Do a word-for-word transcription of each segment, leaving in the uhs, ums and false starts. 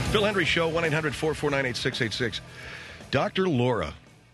Phil Hendry Show, one eight hundred four four nine eight six eight six. Doctor Laura.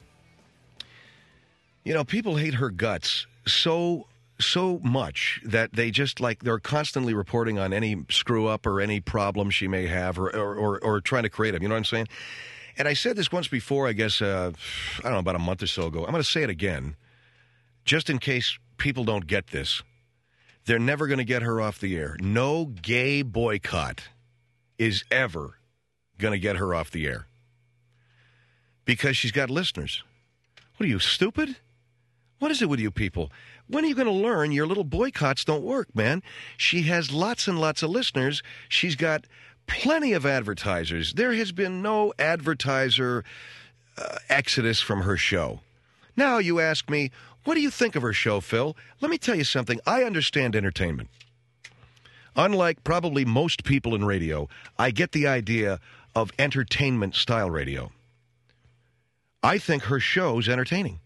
You know, people hate her guts so, so much that they just, like, they're constantly reporting on any screw-up or any problem she may have or, or, or, or trying to create them. You know what I'm saying? And I said this once before, I guess, uh, I don't know, about a month or so ago. I'm going to say it again, just in case people don't get this. They're never going to get her off the air. No gay boycott is ever going to get her off the air because she's got listeners. What are you, stupid? What is it with you people? When are you going to learn your little boycotts don't work, man? She has lots and lots of listeners. She's got plenty of advertisers. There has been no advertiser uh, exodus from her show. Now you ask me, what do you think of her show, Phil? Let me tell you something. I understand entertainment. Unlike probably most people in radio, I get the idea of entertainment-style radio. I think her show's entertaining.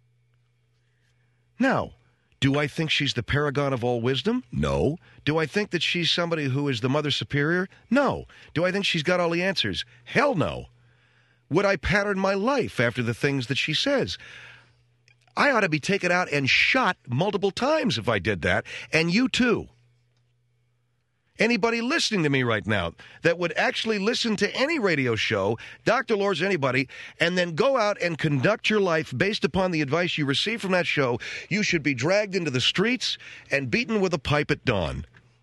Now, do I think she's the paragon of all wisdom? No. Do I think that she's somebody who is the mother superior? No. Do I think she's got all the answers? Hell no. Would I pattern my life after the things that she says? I ought to be taken out and shot multiple times if I did that, and you too. Anybody listening to me right now that would actually listen to any radio show, Doctor Laura's anybody, and then go out and conduct your life based upon the advice you receive from that show, you should be dragged into the streets and beaten with a pipe at dawn.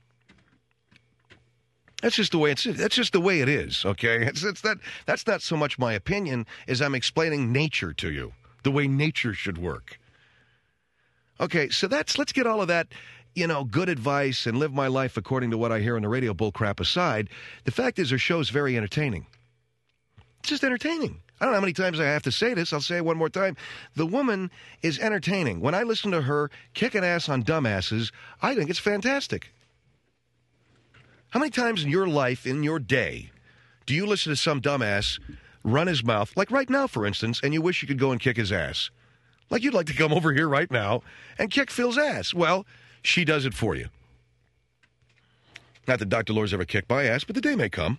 That's just the way it's. That's just the way it is. Okay, it's, it's that. That's not so much my opinion as I'm explaining nature to you, the way nature should work. Okay, so that's. Let's get all of that, you know, good advice and live my life according to what I hear on the radio bull crap aside. The fact is, her show's very entertaining. It's just entertaining. I don't know how many times I have to say this. I'll say it one more time. The woman is entertaining. When I listen to her kicking ass on dumbasses, I think it's fantastic. How many times in your life, in your day, do you listen to some dumbass run his mouth, like right now, for instance, and you wish you could go and kick his ass? Like you'd like to come over here right now and kick Phil's ass. Well, she does it for you. Not that Doctor Laura's ever kicked my ass, but the day may come.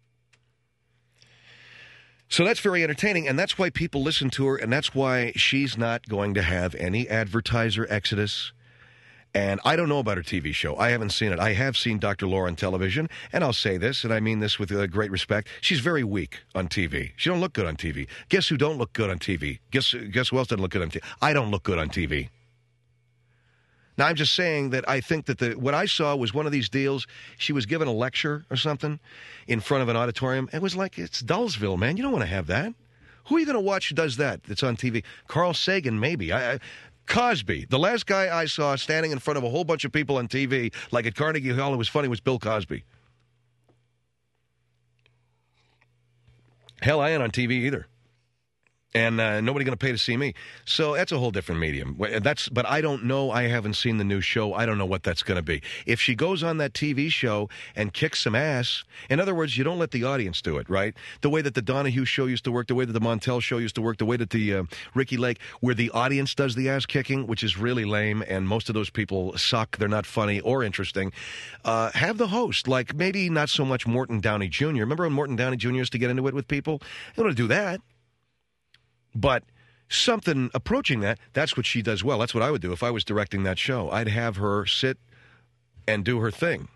So that's very entertaining, and that's why people listen to her, and that's why she's not going to have any advertiser exodus. And I don't know about her T V show. I haven't seen it. I have seen Doctor Laura on television, and I'll say this, and I mean this with uh, great respect. She's very weak on T V. She don't look good on T V. Guess who don't look good on T V? Guess, guess who else doesn't look good on T V? I don't look good on T V. Now, I'm just saying that I think that the what I saw was one of these deals. She was given a lecture or something in front of an auditorium. It was like, it's Dullsville, man. You don't want to have that. Who are you going to watch who does that that's on T V? Carl Sagan, maybe. I... I Cosby. The last guy I saw standing in front of a whole bunch of people on T V, like at Carnegie Hall, it was funny, was Bill Cosby. Hell, I ain't on T V either. And uh, nobody going to pay to see me. So that's a whole different medium. That's, but I don't know. I haven't seen the new show. I don't know what that's going to be. If she goes on that T V show and kicks some ass, in other words, you don't let the audience do it, right? The way that the Donahue show used to work, the way that the Montel show used to work, the way that the uh, Ricky Lake, where the audience does the ass kicking, which is really lame, and most of those people suck. They're not funny or interesting. Uh, have the host, like maybe not so much Morton Downey Junior Remember when Morton Downey Junior used to get into it with people? You don't want to do that. But something approaching that, that's what she does well. That's what I would do if I was directing that show. I'd have her sit and do her thing.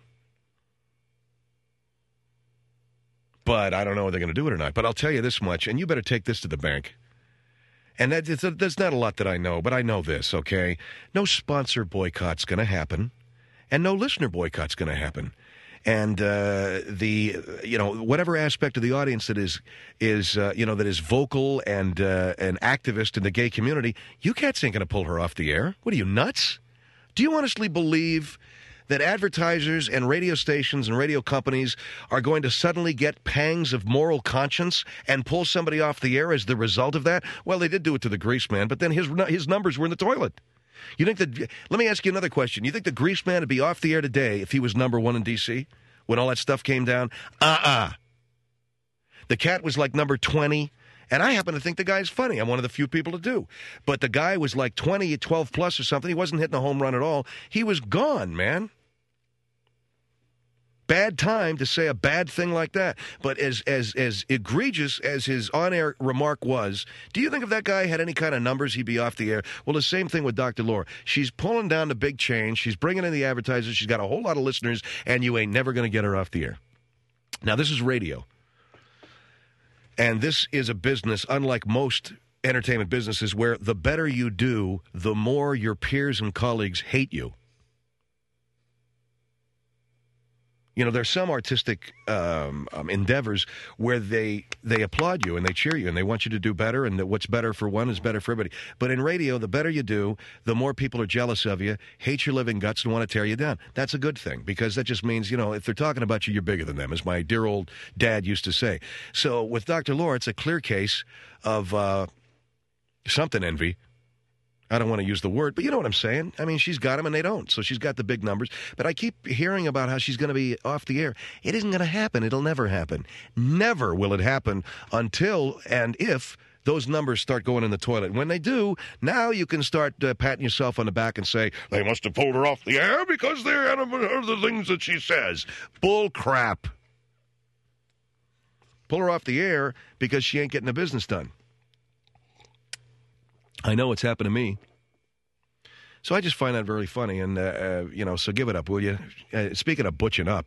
But I don't know if they're going to do it or not. But I'll tell you this much, and you better take this to the bank. And that, it's a, there's not a lot that I know, but I know this, okay? No sponsor boycott's going to happen, and no listener boycott's going to happen. And uh, the, you know, whatever aspect of the audience that is, is uh, you know, that is vocal and uh, an activist in the gay community, you cats ain't going to pull her off the air. What are you, nuts? Do you honestly believe that advertisers and radio stations and radio companies are going to suddenly get pangs of moral conscience and pull somebody off the air as the result of that? Well, they did do it to the Grease Man, but then his his numbers were in the toilet. You think that? Let me ask you another question. You think the Grease Man would be off the air today if he was number one in D C when all that stuff came down? Uh-uh. The cat was like number twenty, and I happen to think the guy's funny. I'm one of the few people to do. But the guy was like twenty, twelve plus or something. He wasn't hitting a home run at all. He was gone, man. bad time to say a bad thing like that. But as as as egregious as his on-air remark was, do you think if that guy had any kind of numbers, he'd be off the air? Well, the same thing with Doctor Laura. She's pulling down the big change. She's bringing in the advertisers. She's got a whole lot of listeners, and you ain't never going to get her off the air. Now, this is radio. And this is a business, unlike most entertainment businesses, where the better you do, the more your peers and colleagues hate you. You know, there's some artistic um, um, endeavors where they they applaud you and they cheer you and they want you to do better, and that what's better for one is better for everybody. But in radio, the better you do, the more people are jealous of you, hate your living guts, and want to tear you down. That's a good thing, because that just means, you know, if they're talking about you, you're bigger than them, as my dear old dad used to say. So with Doctor Laura, it's a clear case of uh, something envy. I don't want to use the word, but you know what I'm saying. I mean, she's got them and they don't, so she's got the big numbers. But I keep hearing about how she's going to be off the air. It isn't going to happen. It'll never happen. Never will it happen until and if those numbers start going in the toilet. When they do, now you can start uh, patting yourself on the back and say, they must have pulled her off the air because they're are the things that she says. Bull crap. Pull her off the air because she ain't getting the business done. I know it's happened to me. So I just find that very funny. And, uh, uh, you know, so give it up, will you? Uh, speaking of butching up.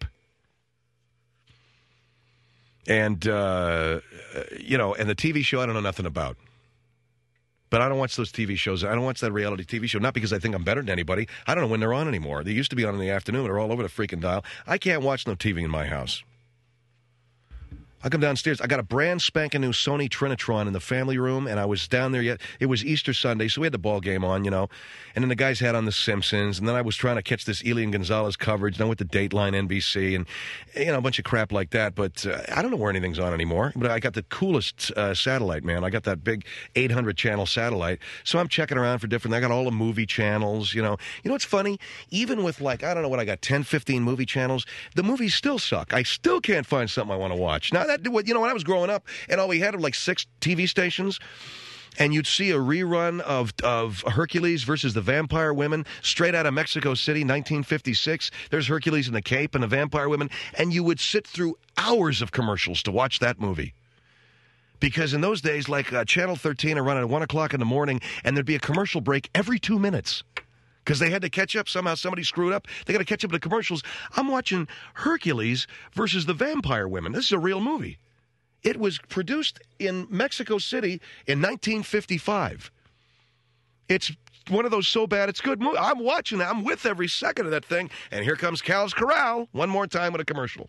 And, uh, you know, and the T V show I don't know nothing about. But I don't watch those T V shows. I don't watch that reality T V show, not because I think I'm better than anybody. I don't know when they're on anymore. They used to be on in the afternoon. They're all over the freaking dial. I can't watch no T V in my house. I come downstairs. I got a brand spanking new Sony Trinitron in the family room, and I was down there yet. It was Easter Sunday, so we had the ball game on, you know. And then the guys had on The Simpsons, and then I was trying to catch this Elian Gonzalez coverage, then with the Dateline N B C, and, you know, a bunch of crap like that. But uh, I don't know where anything's on anymore. But I got the coolest uh, satellite, man. I got that big eight hundred channel satellite. So I'm checking around for different, I got all the movie channels, you know. You know what's funny? Even with, like, I don't know what I got, ten, fifteen movie channels, the movies still suck. I still can't find something I want to watch. Now, that, you know, when I was growing up, and all we had were like six T V stations, and you'd see a rerun of of Hercules versus the Vampire Women, straight out of Mexico City, nineteen fifty-six. There's Hercules in the Cape and the Vampire Women, and you would sit through hours of commercials to watch that movie. Because in those days, like uh, Channel thirteen would run at one o'clock in the morning, and there'd be a commercial break every two minutes. Because they had to catch up. Somehow somebody screwed up. They got to catch up to the commercials. I'm watching Hercules versus the Vampire Women. This is a real movie. It was produced in Mexico City in nineteen fifty-five. It's one of those so bad it's good movies. I'm watching it. I'm with every second of that thing. And here comes Cal's Corral one more time with a commercial.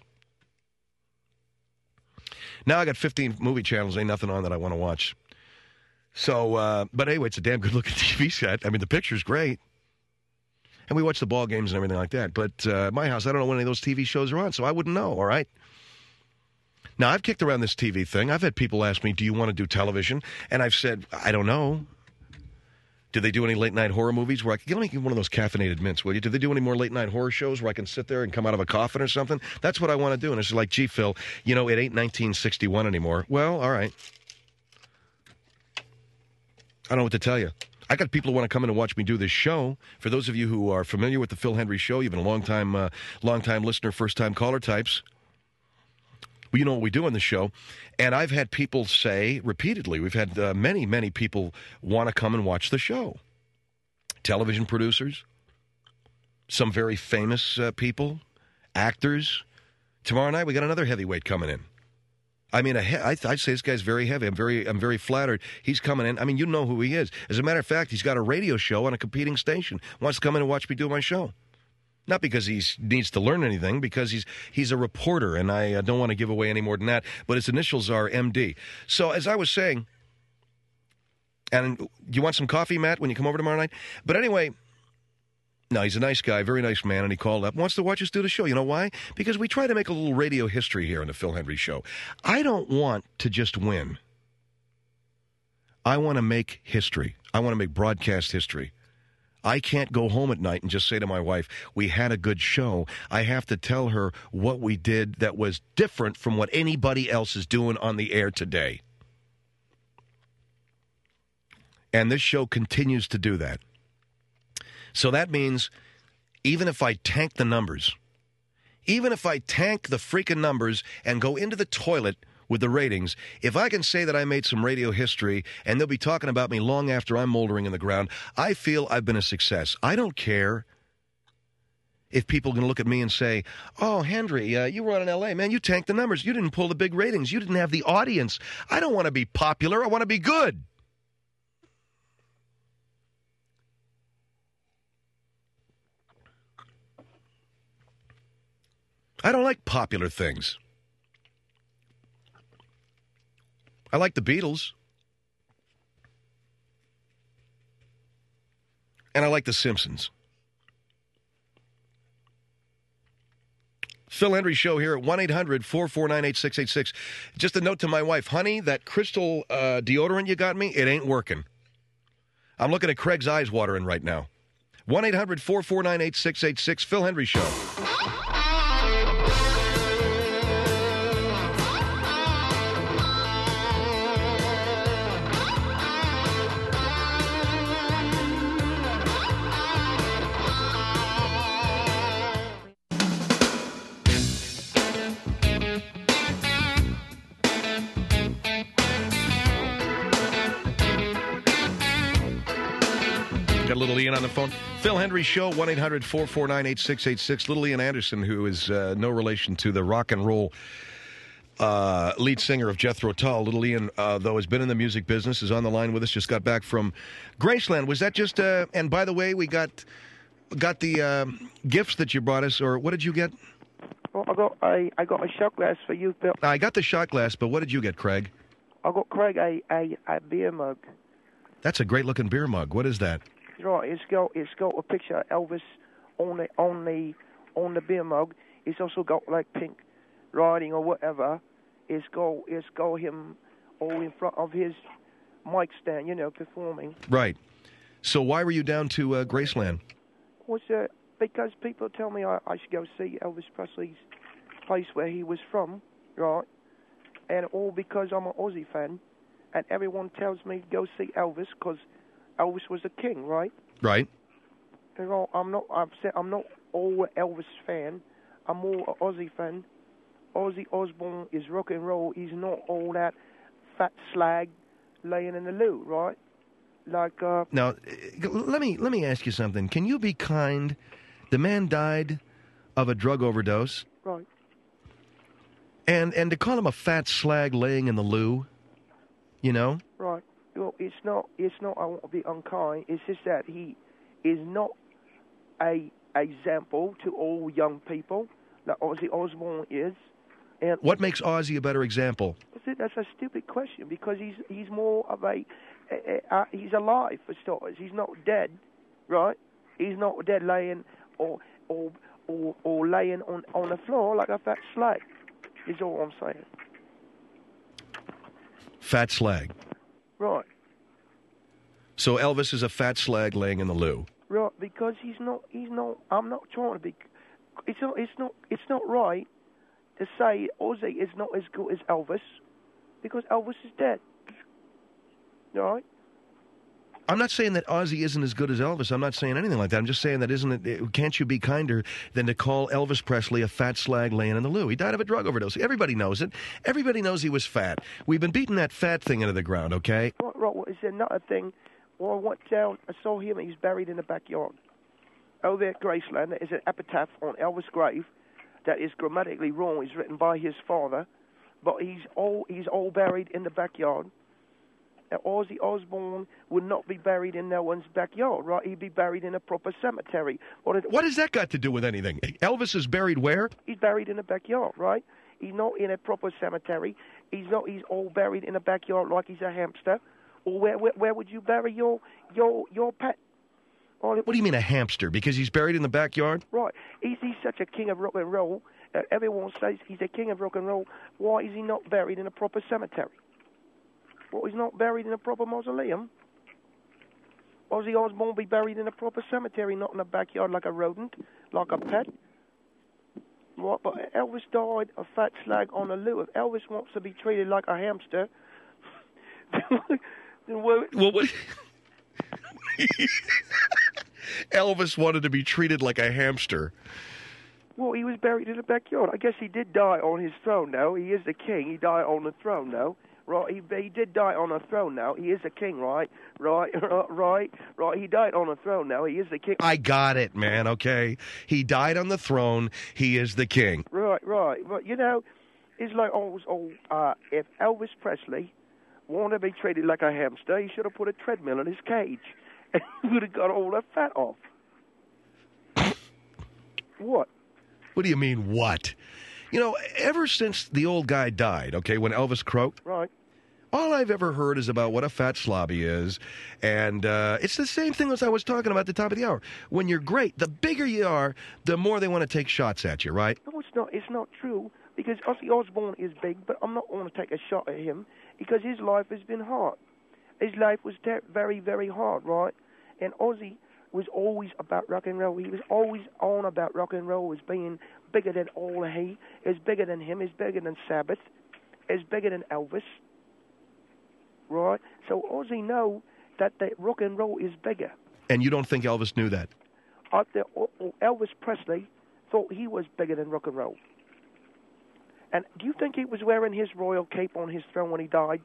Now I got fifteen movie channels. Ain't nothing on that I want to watch. So, uh, but anyway, it's a damn good-looking T V set. I mean, the picture's great. And we watch the ball games and everything like that. But uh, my house, I don't know when any of those T V shows are on, so I wouldn't know, all right? Now, I've kicked around this T V thing. I've had people ask me, do you want to do television? And I've said, I don't know. Do they do any late-night horror movies where I can... Get me one of those caffeinated mints, will you? Do they do any more late-night horror shows where I can sit there and come out of a coffin or something? That's what I want to do. And it's like, gee, Phil, you know, it ain't nineteen sixty-one anymore. Well, all right. I don't know what to tell you. I got people who want to come in and watch me do this show. For those of you who are familiar with the Phil Hendrie Show, you've been a long-time, uh, long-time listener, first-time caller types. Well, you know what we do on the show. And I've had people say repeatedly, we've had uh, many, many people want to come and watch the show. Television producers, some very famous uh, people, actors. Tomorrow night we got another heavyweight coming in. I mean, a he- I th- I'd say this guy's very heavy. I'm very, I'm very flattered. He's coming in. I mean, you know who he is. As a matter of fact, he's got a radio show on a competing station. Wants to come in and watch me do my show. Not because he needs to learn anything, because he's he's a reporter, and I uh, don't want to give away any more than that, but his initials are M D. So as I was saying, and you want some coffee, Matt, when you come over tomorrow night? But anyway, no, he's a nice guy, very nice man, and he called up, wants to watch us do the show. You know why? Because we try to make a little radio history here on the Phil Hendrie Show. I don't want to just win. I want to make history. I want to make broadcast history. I can't go home at night and just say to my wife, we had a good show. I have to tell her what we did that was different from what anybody else is doing on the air today. And this show continues to do that. So that means even if I tank the numbers, Even if I tank the freaking numbers and go into the toilet with the ratings, if I can say that I made some radio history and they'll be talking about me long after I'm moldering in the ground, I feel I've been a success. I don't care if people are going to look at me and say, oh, Henry, uh, you were on in L A. Man, you tanked the numbers. You didn't pull the big ratings. You didn't have the audience. I don't want to be popular. I want to be good. I don't like popular things. I like the Beatles. And I like the Simpsons. Phil Hendrie Show here at one eight hundred four four nine eight six eight six. Just a note to my wife. Honey, that crystal uh, deodorant you got me, it ain't working. I'm looking at Craig's eyes watering right now. one eight hundred four four nine eight six eight six. Phil Hendrie Show. Got Little Ian on the phone. Phil Hendrie Show, one eight hundred four four nine eight six eight six. Little Ian Anderson, who is uh, no relation to the rock and roll uh, lead singer of Jethro Tull. Little Ian, uh, though, has been in the music business, is on the line with us, just got back from Graceland. Was that just, uh, and by the way, we got got the uh, gifts that you brought us, or what did you get? Well, I got a, I got a shot glass for you, Bill. I got the shot glass, but what did you get, Craig? I got Craig a, a, a beer mug. That's a great-looking beer mug. What is that? Right, it's got it's got a picture of Elvis on the on the on the beer mug. It's also got like pink writing or whatever. It's got it's got him all in front of his mic stand, you know, performing. Right. So why were you down to uh, Graceland? Was uh, because people tell me I, I should go see Elvis Presley's place where he was from, right? And all because I'm an Aussie fan, and everyone tells me go see Elvis because Elvis was a king, right? Right. You know, I'm not. I've said I'm not all Elvis fan. I'm more an Aussie fan. Ozzy Osbourne is rock and roll. He's not all that fat slag laying in the loo, right? Like. Uh, now, let me let me ask you something. Can you be kind? The man died of a drug overdose. Right. And and to call him a fat slag laying in the loo, you know? Right. Well, it's not. It's not. I want to be unkind. It's just that he is not a example to all young people that Ozzy Osbourne is. And what makes Ozzy a better example? That's a stupid question because he's he's more of a, a, a, a he's alive for starters. He's not dead, right? He's not dead laying or or or, or laying on, on the floor like a fat slag. Is all I'm saying. Fat slag. Right. So Elvis is a fat slag laying in the loo. Right, because he's not. He's not. I'm not trying to be. It's not. It's not. It's not right to say Ozzy is not as good as Elvis, because Elvis is dead. Right. I'm not saying that Ozzy isn't as good as Elvis. I'm not saying anything like that. I'm just saying that isn't it? Can't you be kinder than to call Elvis Presley a fat slag laying in the loo? He died of a drug overdose. Everybody knows it. Everybody knows he was fat. We've been beating that fat thing into the ground, okay? Right, right. Well, is there another thing? Well, I went down, I saw him, and he's buried in the backyard. Over there at Graceland, there is an epitaph on Elvis' grave that is grammatically wrong. It's written by his father, but he's all he's all buried in the backyard. Now, Ozzy Osbourne would not be buried in no one's backyard, right? He'd be buried in a proper cemetery. What, it, what has that got to do with anything? Elvis is buried where? He's buried in a backyard, right? He's not in a proper cemetery. He's not. He's all buried in a backyard like he's a hamster. Or where where, where would you bury your your your pet? Or, what do you mean a hamster? Because he's buried in the backyard? Right. He's, he's such a king of rock and roll. Uh, everyone says he's a king of rock and roll. Why is he not buried in a proper cemetery? Well, he's not buried in a proper mausoleum. Ozzy Osbourne be buried in a proper cemetery, not in a backyard like a rodent, like a pet. Right, but Elvis died a fat slag on a loo. If Elvis wants to be treated like a hamster, then what? Well, what? Elvis wanted to be treated like a hamster. Well, he was buried in the backyard. I guess he did die on his throne now. He is the king. He died on the throne now. Right, he, he did die on a throne now. He is a king, right? Right, right, right. He died on a throne now. He is the king. I got it, man, okay? He died on the throne. He is the king. Right, right. But, you know, it's like always, oh, uh, if Elvis Presley wanted to be treated like a hamster, he should have put a treadmill in his cage. And he would have got all the fat off. What? What do you mean, what? You know, ever since the old guy died, okay, when Elvis croaked, right, all I've ever heard is about what a fat slob he is. And uh, it's the same thing as I was talking about at the top of the hour. When you're great, the bigger you are, the more they want to take shots at you, right? No, it's not. It's not true. Because Ozzy Osbourne is big, but I'm not going to take a shot at him because his life has been hard. His life was ter- very, very hard, right? And Ozzy was always about rock and roll. He was always on about rock and roll as being bigger than all he, is bigger than him, is bigger than Sabbath, is bigger than Elvis, right? So Ozzy know that the rock and roll is bigger. And you don't think Elvis knew that? I th- Elvis Presley thought he was bigger than rock and roll. And do you think he was wearing his royal cape on his throne when he died?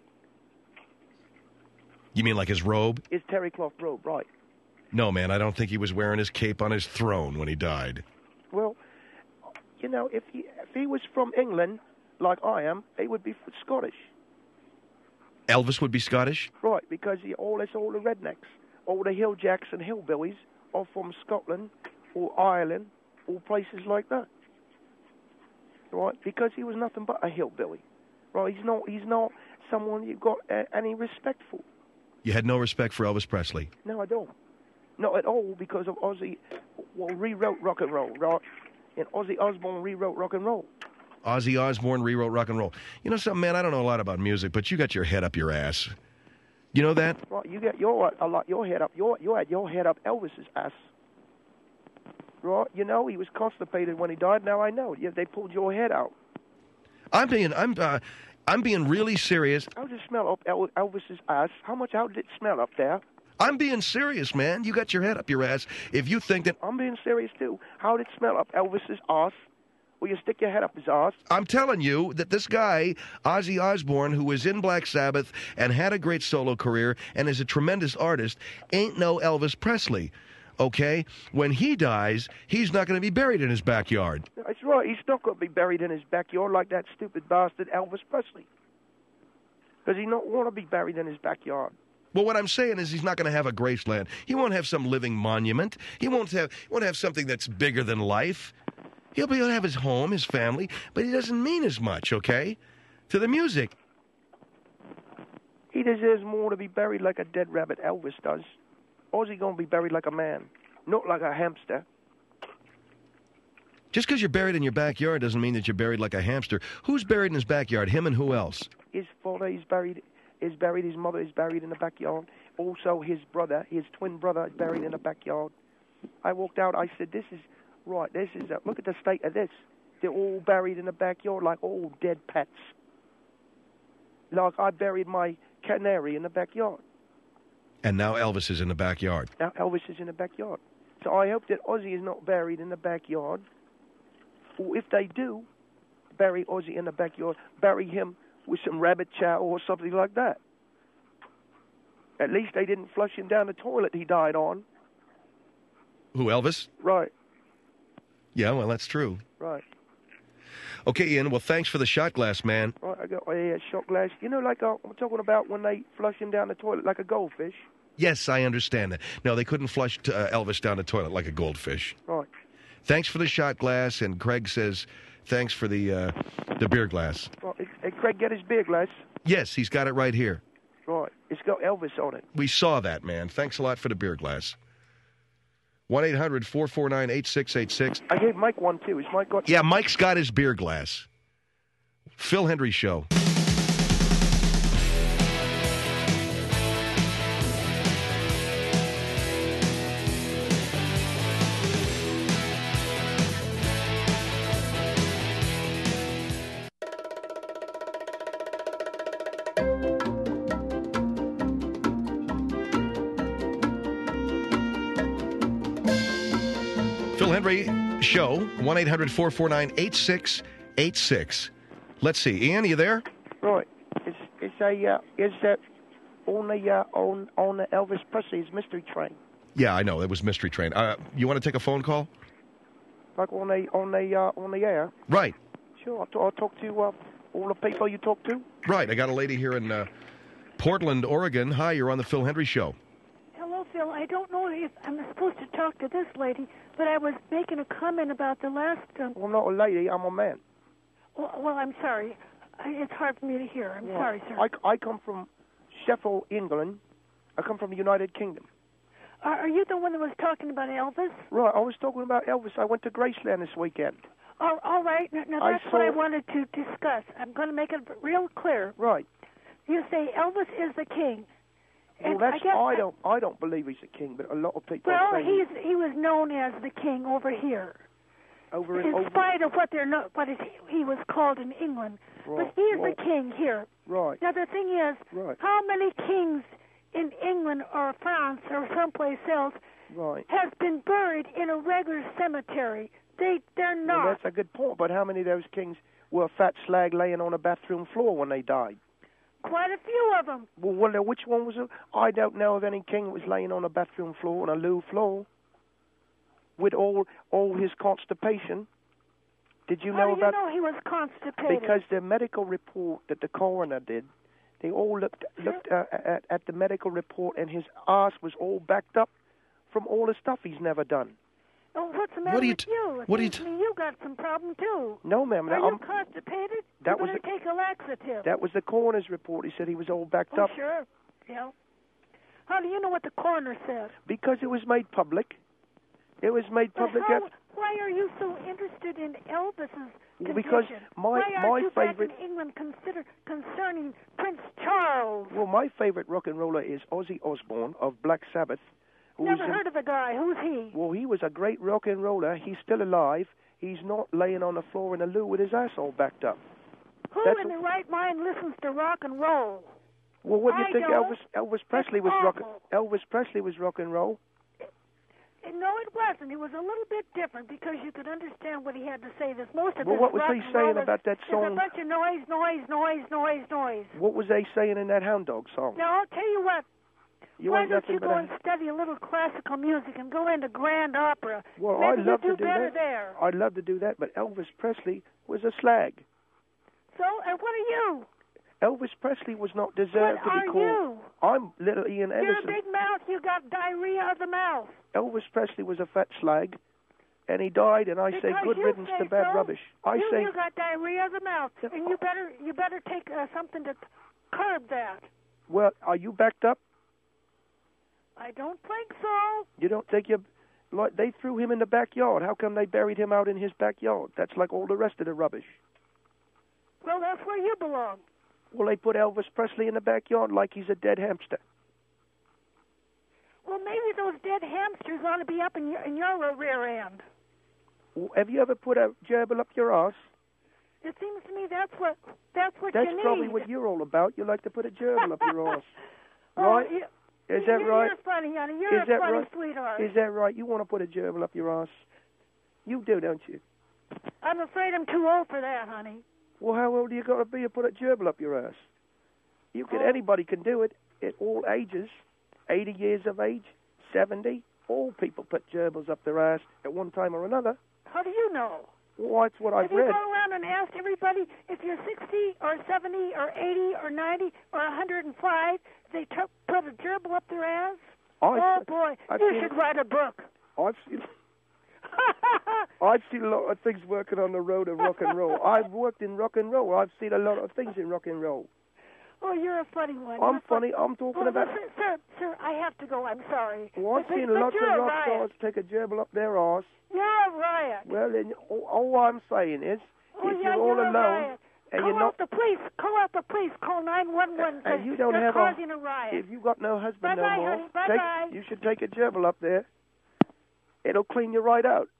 You mean like his robe? His terry cloth robe, right. No, man, I don't think he was wearing his cape on his throne when he died. Well, you know, if he if he was from England, like I am, he would be Scottish. Elvis would be Scottish? Right, because he, all that's all the rednecks, all the hilljacks and hillbillies are from Scotland or Ireland or places like that. Right, because he was nothing but a hillbilly. Right, he's not he's not someone you've got uh, any respect for. You had no respect for Elvis Presley? No, I don't. Not at all, because of Ozzy well, rewrote rock and roll, right? And Ozzy Osbourne rewrote rock and roll. Ozzy Osbourne rewrote rock and roll. You know something, man? I don't know a lot about music, but you got your head up your ass. You know that? Right, you got your a lot your head up. Your you had your head up Elvis's ass. Right, you know he was constipated when he died. Now I know. Yeah, they pulled your head out. I'm being I'm uh, I'm being really serious. How did it smell up El- Elvis's ass? How much? How did it smell up there? I'm being serious, man. You got your head up your ass. If you think that... I'm being serious, too. How did it smell up Elvis's ass? Will you stick your head up his ass? I'm telling you that this guy, Ozzy Osbourne, who was in Black Sabbath and had a great solo career and is a tremendous artist, ain't no Elvis Presley, okay? When he dies, he's not going to be buried in his backyard. That's right. He's not going to be buried in his backyard like that stupid bastard Elvis Presley. Because he don't want to be buried in his backyard. Well, what I'm saying is he's not going to have a Graceland. He won't have some living monument. He won't have he won't have something that's bigger than life. He'll be able to have his home, his family, but he doesn't mean as much, okay, to the music. He deserves more to be buried like a dead rabbit Elvis does. Or is he going to be buried like a man, not like a hamster? Just because you're buried in your backyard doesn't mean that you're buried like a hamster. Who's buried in his backyard, him and who else? His father is buried... is buried, his mother is buried in the backyard. Also, his brother, his twin brother, is buried in the backyard. I walked out, I said, this is, right, this is, a, look at the state of this. They're all buried in the backyard like all dead pets. Like I buried my canary in the backyard. And now Elvis is in the backyard. Now Elvis is in the backyard. So I hope that Ozzy is not buried in the backyard. Or if they do, bury Ozzy in the backyard, bury him with some rabbit chow or something like that. At least they didn't flush him down the toilet he died on. Who, Elvis? Right. Yeah, well, that's true. Right. Okay, Ian, well, thanks for the shot glass, man. Right, I got a shot glass. You know, like uh, I'm talking about when they flush him down the toilet like a goldfish? Yes, I understand that. No, they couldn't flush uh, Elvis down the toilet like a goldfish. Right. Thanks for the shot glass, and Craig says thanks for the uh, the beer glass. Right. Hey, Craig, get his beer glass. Yes, he's got it right here. Right. It's got Elvis on it. We saw that, man. Thanks a lot for the beer glass. one eight hundred four four nine eight six eight six. I gave Mike one, too. Is Mike got... Yeah, Mike's got his beer glass. Phil Hendry Show. Phil Hendry show, one eight hundred four four nine eight six eight six. Let's see. Ian, are you there? Right. It's, it's a, uh, is that on the, uh, on, on the Elvis Presley's Mystery Train? Yeah, I know. It was Mystery Train. Uh, you want to take a phone call? Like on the, on the, uh, on the air? Right. Sure. I'll, t- I'll talk to uh, all the people you talk to. Right. I got a lady here in uh, Portland, Oregon. Hi, you're on the Phil Hendry Show. Hello, Phil. I don't know if I'm supposed to talk to this lady, but I was making a comment about the last... Um... Well, I'm not a lady. I'm a man. Well, well I'm sorry. I, it's hard for me to hear. I'm well, sorry, sir. I, I come from Sheffield, England. I come from the United Kingdom. Are, are you the one that was talking about Elvis? Right. I was talking about Elvis. I went to Graceland this weekend. Oh, all right. Now, now that's I saw... what I wanted to discuss. I'm going to make it real clear. Right. You say Elvis is the king. Well, And that's I, guess I don't I don't believe he's a king, but a lot of people Well, say he's he was known as the king over here. over in In over, spite of what they're not, what is, he was called in England, Right, but he is right. the king here. right. Now the thing is, Right. how many kings in England or France or someplace else Right. has been buried in a regular cemetery? They they're Well, not. that's a good point. But how many of those kings were a fat slag laying on a bathroom floor when they died? Quite a few of them. Well, well, which one was it? I don't know of any king that was laying on a bathroom floor, on a loo floor, with all all his constipation. Did you How know do you about? know he was constipated? Because the medical report that the coroner did, they all looked looked uh, at at the medical report, and his ass was all backed up from all the stuff he's never done. Oh, what's the matter What are you with t- you? It what are you seems t- to me you got some problem too. No, ma'am. Are I'm- you constipated? that you was better take a laxative. That was the coroner's report. He said he was all backed oh, up sure. Yeah. How do you know what the coroner said? because it was made public. It was made But public. how, at- why are you so interested in Elvis's Well, condition? because my- why aren't my you favorite- back in England consider concerning Prince Charles? Well, my favorite rock and roller is Ozzy Osbourne of Black Sabbath. who Never was a- heard of the guy. Who's he? Well, he was a great rock and roller. He's still alive. He's not laying on the floor in a loo with his ass all backed up. Who that's in what- the right mind listens to rock and roll? Well, what do you I think don't. Elvis Elvis Presley That's was rock awful. Elvis Presley was rock and roll? And no, it wasn't. It was a little bit different because you could understand what he had to say. There's most of Well, this what was rock he and saying roll is- about that is song? a bunch of noise, noise, noise, noise, noise. What was they saying in that Hound Dog song? Now I'll tell you what. You Why ain't don't nothing you but go a- and study a little classical music and go into grand opera? Well, Maybe I'd love you'll to do do better that. there. I'd love to do that, but Elvis Presley was a slag. So, and what are you? Elvis Presley was not deserved What to are be called. you? I'm little Ian You're a Anderson. big mouth. You got diarrhea of the mouth. Elvis Presley was a fat slag, and he died. And I say Because good you riddance say to bad so. rubbish. I you, say you got diarrhea of the mouth, and you better you better take uh, something to curb that. Well, are you backed up? I don't think so. You don't think you... Like, they threw him in the backyard. How come they buried him out in his backyard? That's like all the rest of the rubbish. Well, that's where you belong. Well, they put Elvis Presley in the backyard like he's a dead hamster. Well, maybe those dead hamsters ought to be up in your, in your rear end. Have you ever put a gerbil up your ass? It seems to me that's what that's what That's you need. probably what you're all about. You like to put a gerbil up your ass. Oh, Right? you- Is that you're, right? You're funny, honey. You're Is a that funny right? sweetheart. Is that right? You want to put a gerbil up your ass? You do, don't you? I'm afraid I'm too old for that, honey. Well, how old do you got to be to put a gerbil up your ass? You can. Oh. Anybody can do it at all ages. eighty years of age, seventy. All people put gerbils up their ass at one time or another. How do you know? Well, that's what I've Have you read. gone around and asked everybody if you're sixty or seventy or eighty or ninety or one hundred five, they t- put a gerbil up their ass? I, oh, boy, I've you seen- should write a book. I've seen. I've seen a lot of things working on the road of rock and roll. I've worked in rock and roll. I've seen a lot of things in rock and roll. Oh, you're a funny one. I'm You're funny. I'm talking Oh, about. listen, sir, sir, I have to go. I'm sorry. Well, I've But- seen but lots you're of a rock riot. stars take a gerbil up their arse. You're a riot. Well, then, all, all I'm saying is, Oh, if yeah, you're all you're a alone riot. and Call you're not, out the police. Call out the police. Call nine one one. and you don't you're have a, causing a riot. if you got no husband Bye-bye, no more, honey. Bye-bye. take, you should take a gerbil up there. It'll clean you right out.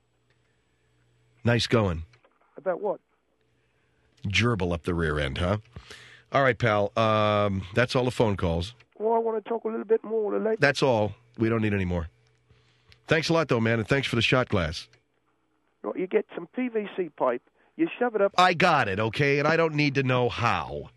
Nice going. About what? Gerbil up the rear end, huh? All right, pal. Um, that's all the phone calls. Well, I want to talk a little bit more. The late. That's all. We don't need any more. Thanks a lot, though, man, and thanks for the shot glass. Right, you get some P V C pipe, you shove it up. I got it, okay, and I don't need to know how.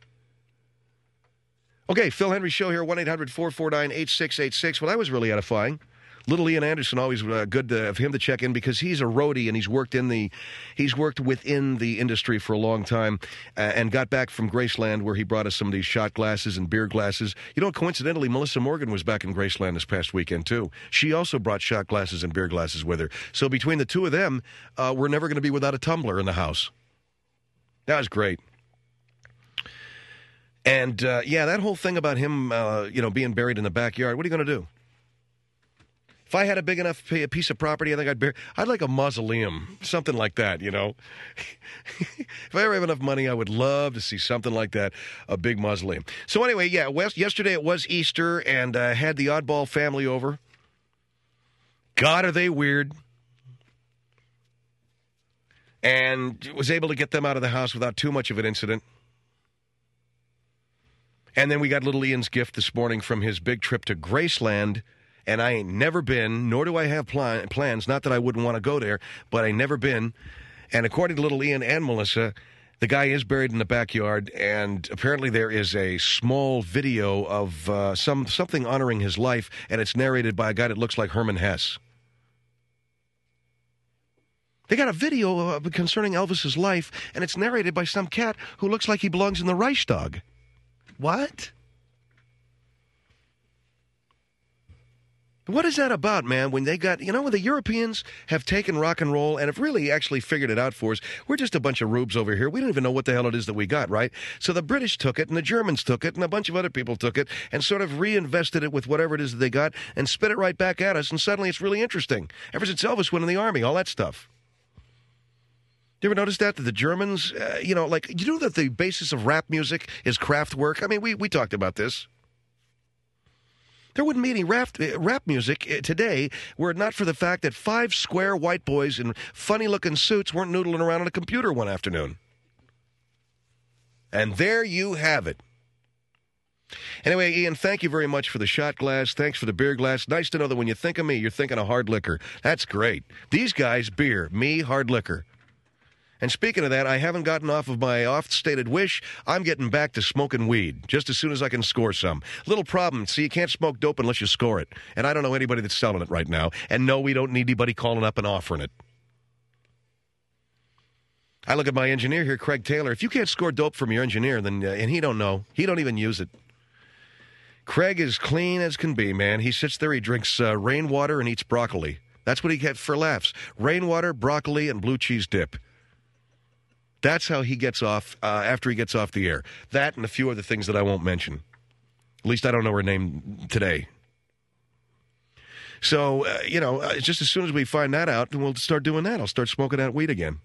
Okay, Phil Henry Show here, one eight hundred four four nine eight six eight six. Well, that was really edifying. Little Ian Anderson, always uh, good to have him to check in because he's a roadie and he's worked in the, he's worked within the industry for a long time uh, and got back from Graceland where he brought us some of these shot glasses and beer glasses. You know, coincidentally, Melissa Morgan was back in Graceland this past weekend too. She also brought shot glasses and beer glasses with her. So between the two of them, uh, we're never going to be without a tumbler in the house. That was great. And uh, yeah, that whole thing about him, uh, you know, being buried in the backyard. What are you going to do? If I had a big enough piece of property, I think I'd bury, I'd like a mausoleum, something like that, you know. If I ever have enough money, I would love to see something like that, a big mausoleum. So anyway, yeah, West, yesterday it was Easter, and uh, had the Oddball family over. God, are they weird. And was able to get them out of the house without too much of an incident. And then we got little Ian's gift this morning from his big trip to Graceland. And I ain't never been, nor do I have pl- plans, not that I wouldn't want to go there, but I never been. And according to little Ian and Melissa, the guy is buried in the backyard, and apparently there is a small video of uh, some something honoring his life, and it's narrated by a guy that looks like Herman Hesse. They got a video uh, concerning Elvis's life, and it's narrated by some cat who looks like he belongs in the Reichstag. What? What is that about, man, when they got, you know, when the Europeans have taken rock and roll and have really actually figured it out for us? We're just a bunch of rubes over here. We don't even know what the hell it is that we got, right? So the British took it and the Germans took it and a bunch of other people took it and sort of reinvested it with whatever it is that they got and spit it right back at us, and suddenly it's really interesting. Ever since Elvis went in the Army, all that stuff. You ever notice that? That the Germans, uh, you know, like, you know that the basis of rap music is Kraftwerk? I mean, we, we talked about this. There wouldn't be any rap, rap music today were it not for the fact that five square white boys in funny-looking suits weren't noodling around on a computer one afternoon. And there you have it. Anyway, Ian, thank you very much for the shot glass. Thanks for the beer glass. Nice to know that when you think of me, you're thinking of hard liquor. That's great. These guys, beer. Me, hard liquor. And speaking of that, I haven't gotten off of my oft-stated wish. I'm getting back to smoking weed just as soon as I can score some. Little problem. See, you can't smoke dope unless you score it. And I don't know anybody that's selling it right now. And no, we don't need anybody calling up and offering it. I look at my engineer here, Craig Taylor. If you can't score dope from your engineer, then uh, and he don't know. He don't even use it. Craig is clean as can be, man. He sits there, he drinks uh, rainwater and eats broccoli. That's what he gets for laughs. Rainwater, broccoli, and blue cheese dip. That's how he gets off uh, after he gets off the air. That and a few other things that I won't mention. At least I don't know her name today. So, uh, you know, uh, just as soon as we find that out, we'll start doing that. I'll start smoking that weed again.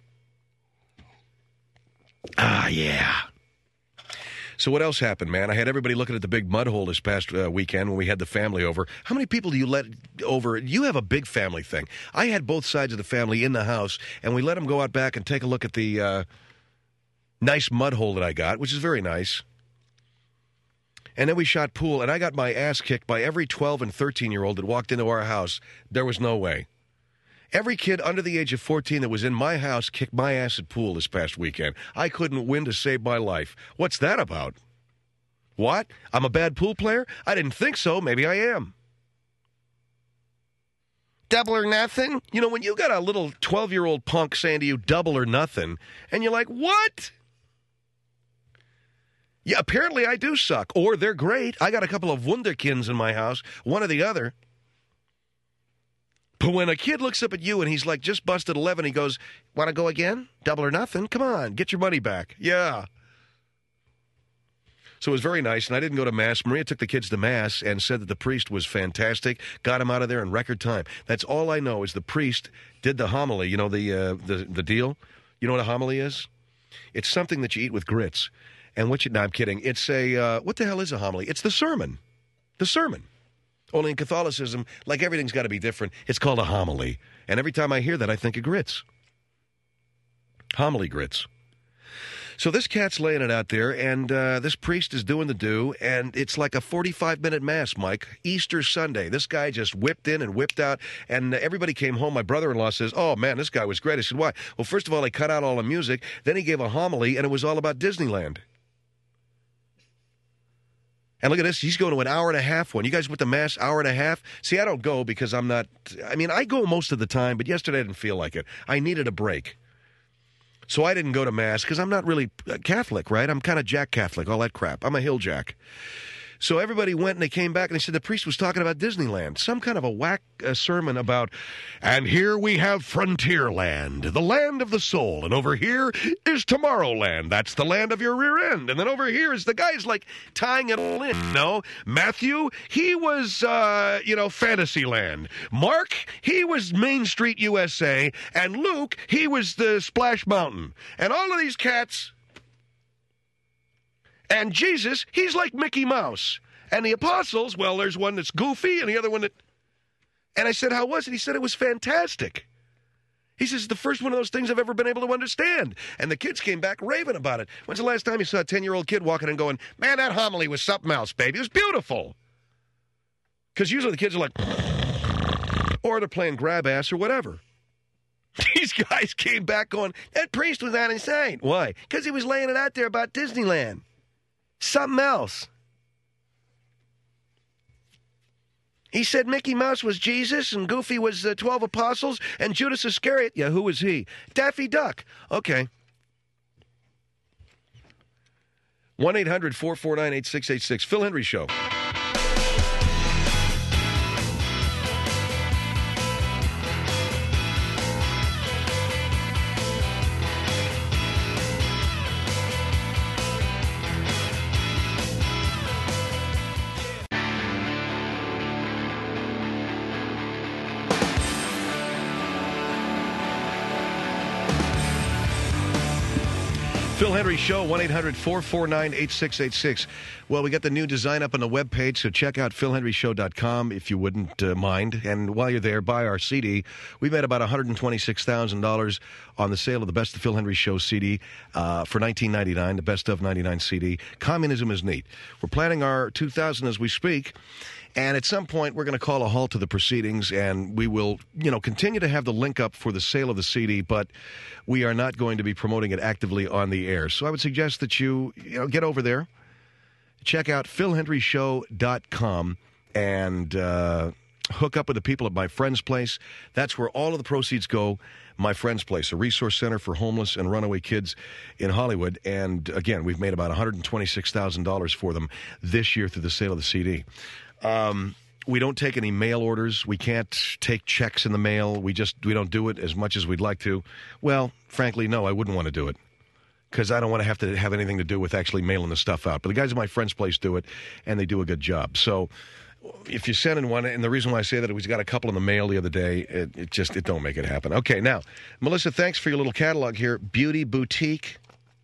Ah, yeah. So what else happened, man? I had everybody looking at the big mud hole this past uh, weekend when we had the family over. How many people do you let over? You have a big family thing. I had both sides of the family in the house, and we let them go out back and take a look at the uh, nice mud hole that I got, which is very nice. And then we shot pool, and I got my ass kicked by every twelve and thirteen-year-old that walked into our house. There was no way. Every kid under the age of fourteen that was in my house kicked my ass at pool this past weekend. I couldn't win to save my life. What's that about? What? I'm a bad pool player? I didn't think so. Maybe I am. Double or nothing? You know, when you got a little twelve-year-old punk saying to you, double or nothing, and you're like, what? Yeah, apparently I do suck. Or they're great. I got a couple of wunderkinds in my house, one or the other. But when a kid looks up at you and he's like just busted eleven, he goes, want to go again? Double or nothing? Come on, get your money back. Yeah. So it was very nice, and I didn't go to Mass. Maria took the kids to Mass and said that the priest was fantastic, got him out of there in record time. That's all I know is the priest did the homily, you know, the, uh, the, the deal. You know what a homily is? It's something that you eat with grits. And what you, no, I'm kidding. It's a, uh, what the hell is a homily? It's the sermon. The sermon. Only in Catholicism, like everything's got to be different, it's called a homily. And every time I hear that, I think of grits. Homily grits. So this cat's laying it out there, and uh, this priest is doing the do, and it's like a forty-five minute mass, Mike. Easter Sunday. This guy just whipped in and whipped out, and everybody came home. My brother-in-law says, oh, man, this guy was great. I said, why? Well, first of all, he cut out all the music. Then he gave a homily, and it was all about Disneyland. And look at this. He's going to an hour and a half one. You guys with the mass, hour and a half? See, I don't go because I'm not, I mean, I go most of the time, but yesterday I didn't feel like it. I needed a break. So I didn't go to mass because I'm not really Catholic, right? I'm kind of Jack Catholic, all that crap. I'm a hill jack. So everybody went and they came back and they said the priest was talking about Disneyland. Some kind of a whack uh, sermon about, and here we have Frontierland, the land of the soul. And over here is Tomorrowland. That's the land of your rear end. And then over here is the guy's like tying it all in. No, Matthew, he was, uh, you know, Fantasyland. Mark, he was Main Street U S A. And Luke, he was the Splash Mountain. And all of these cats... And Jesus, he's like Mickey Mouse. And the apostles, well, there's one that's goofy and the other one that... And I said, how was it? He said it was fantastic. He says, it's the first one of those things I've ever been able to understand. And the kids came back raving about it. When's the last time you saw a ten-year-old kid walking and going, man, that homily was something else, baby. It was beautiful. Because usually the kids are like... Or they're playing grab ass or whatever. These guys came back going, that priest was not insane. Why? Because he was laying it out there about Disneyland. Something else. He said Mickey Mouse was Jesus and Goofy was the twelve apostles and Judas Iscariot. Yeah, who was he? Daffy Duck. Okay. one eight hundred four four nine eight six eight six. Phil Hendrie Show. Phil Hendrie Show, one eight hundred four four nine eight six eight six. Well, we got the new design up on the webpage, so check out phil hendrie show dot com if you wouldn't uh, mind. And while you're there, buy our C D. We made about one hundred twenty-six thousand dollars on the sale of the Best of Phil Hendrie Show C D uh, for nineteen ninety-nine dollars, the Best of ninety-nine C D. Communism is neat. We're planning our two thousand as we speak. And at some point, we're going to call a halt to the proceedings, and we will, you know, continue to have the link up for the sale of the C D, but we are not going to be promoting it actively on the air. So I would suggest that you, you know, get over there, check out phil hendrie show dot com, and uh, hook up with the people at My Friend's Place. That's where all of the proceeds go. My Friend's Place, a resource center for homeless and runaway kids in Hollywood. And again, we've made about one hundred twenty-six thousand dollars for them this year through the sale of the C D. Um, we don't take any mail orders. We can't take checks in the mail. We just, we don't do it as much as we'd like to. Well, frankly, no, I wouldn't want to do it because I don't want to have to have anything to do with actually mailing the stuff out. But the guys at My Friend's Place do it, and they do a good job. So if you're sending one, and the reason why I say that, we got a couple in the mail the other day, it, it just, it don't make it happen. Okay, now, Melissa, thanks for your little catalog here. Beauty Boutique.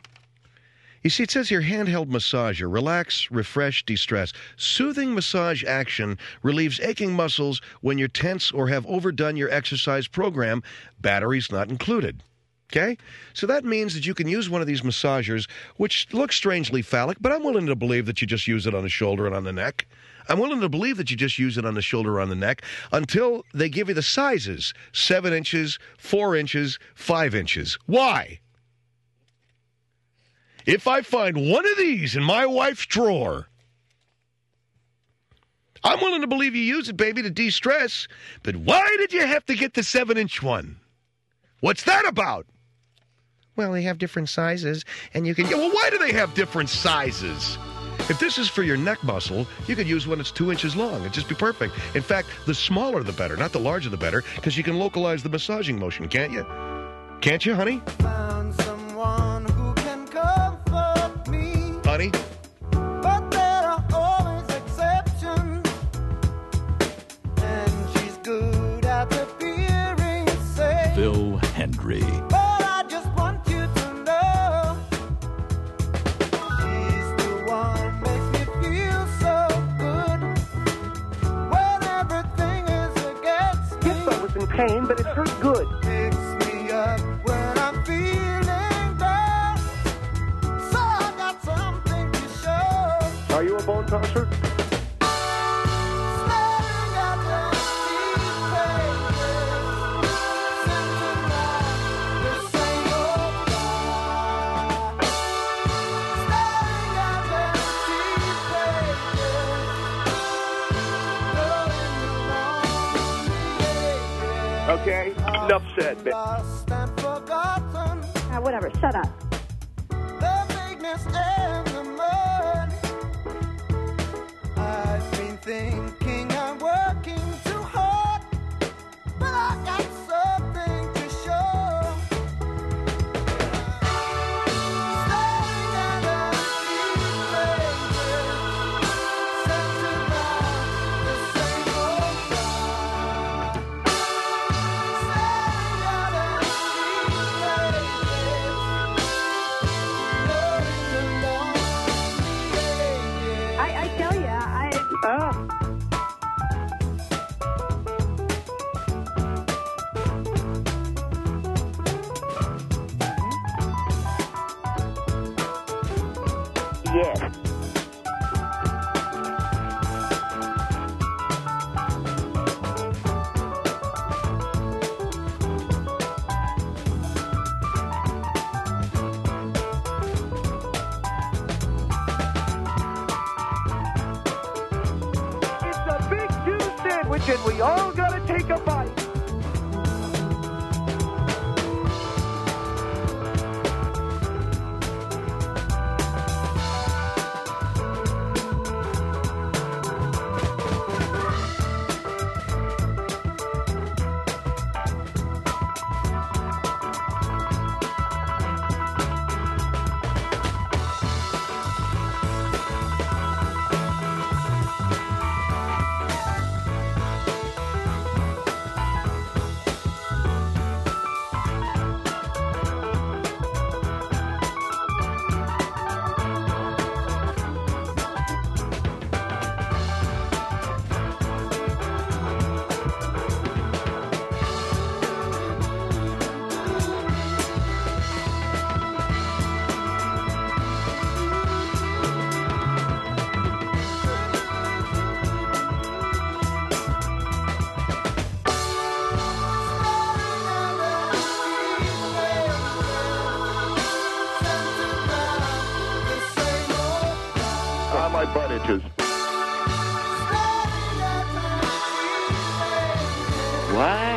You see, it says here, handheld massager. Relax, refresh, de-stress. Soothing massage action relieves aching muscles when you're tense or have overdone your exercise program. Batteries not included. Okay? So that means that you can use one of these massagers, which looks strangely phallic, but I'm willing to believe that you just use it on the shoulder and on the neck. I'm willing to believe that you just use it on the shoulder or on the neck until they give you the sizes. Seven inches, four inches, five inches. Why? If I find one of these in my wife's drawer, I'm willing to believe you use it, baby, to de-stress. But why did you have to get the seven-inch one? What's that about? Well, they have different sizes, and you can... Yeah, well, why do they have different sizes? If this is for your neck muscle, you could use one that's two inches long. It'd just be perfect. In fact, the smaller the better, not the larger the better, because you can localize the massaging motion, can't you? Can't you, honey? Found someone who can comfort me. Honey? But there are always exceptions. And she's good at appearing safe. Phil Hendrie. But I just want you to know she's the one makes me feel so good. When everything is against me. Yes, I was in pain, but it hurt good. Picks me up when I'm feeling down. Are you a bone tosser? Okay, enough said, man. Ah, whatever, shut up. The bigness and the mud. I've been thinking I'm working too hard, but I got something to show. Staring at a few faces, centered round the same old crowd. Staring at a few faces, knowing the lonely. I, I tell you, I. Ah. Yes. It's a big Jew sandwich, and we all gotta take a bite. Ah, my butt itches. What?